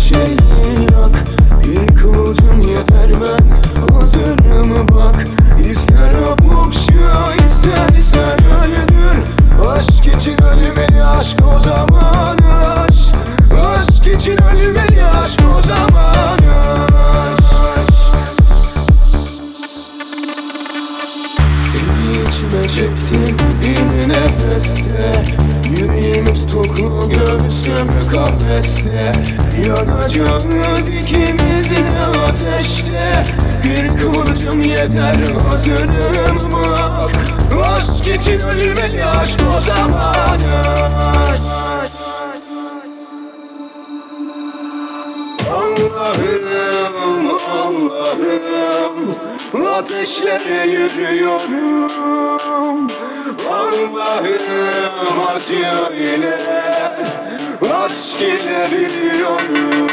şeyi yak. Bir kıvılcım yeter, ben hazırım bak. İster apokşa istersen öldür. Aşk için ölmeli aşk, o zaman aşk. Aşk için ölmeli aşk, o zaman aşk. Seni içime çektim bir nefeste. Yüreğim tutuklu, göğsüm kafeste. Yanacağız ikimiz de ateşte. Bir kıvılcım yeter, hazırım bak. Aşk için ölmeli aşk, o zaman aşk. Allah'ım, Allah'ım, ateşlere yürüyorum. Allah'ım, acı ile aşk ile biliyorum.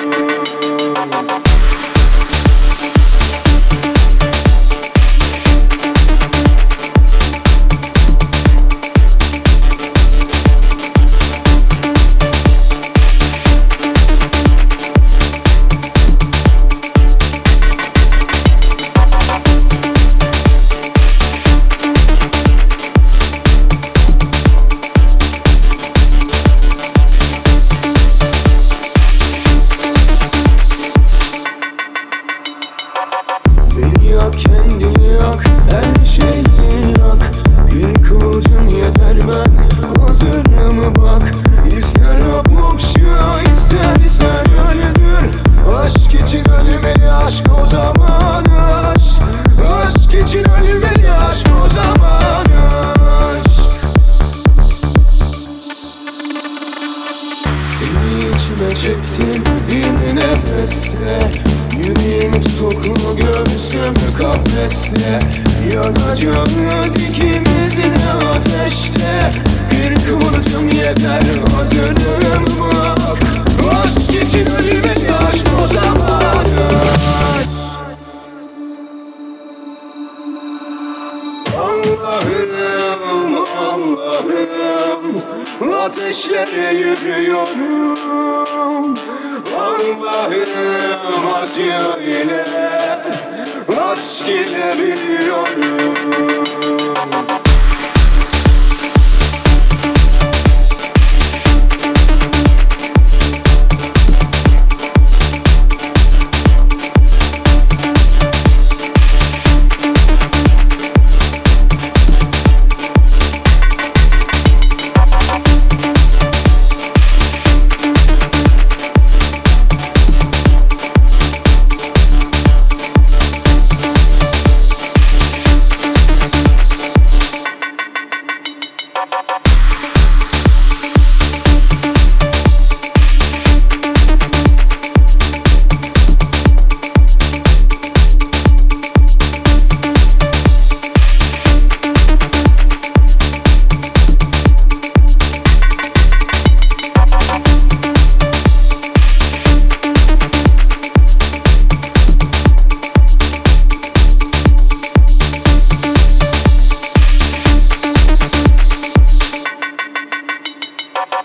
Beni yak, kendini yak, her şeyi yak. Bir kıvılcım yeter, ben hazırım bak. İster apokşa istersen öldür. Aşk için ölmeli aşk, o zaman aşk. Aşk için ölmeli aşk, o zaman aşk. Seni içime çektim bir nefeste. Yüreğim tutuklu, göğsüm kafeste. Yanacağız ikimiz de ateşte. Bir kıvılcım yeter, hazırım bak. Aşk için ölmeli aşk, o zaman aşk. Allah'ım, Allah'ım, ateşlere yürüyorum. Allah'ım, acı ile aşk ile biliyorum.